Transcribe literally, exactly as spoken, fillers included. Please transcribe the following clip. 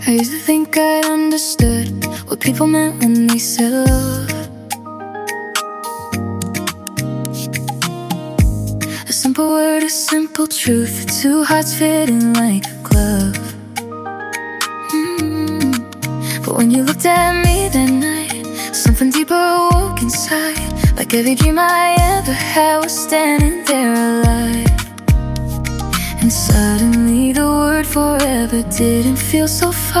I used to think I understood what people meant when they said love. A simple word, a simple truth, two hearts fitting like a glove. mm. But when you looked at me that night, something deeper awoke inside. Like every dream I ever had was standing there alive. And suddenly the word forever didn't feel so far.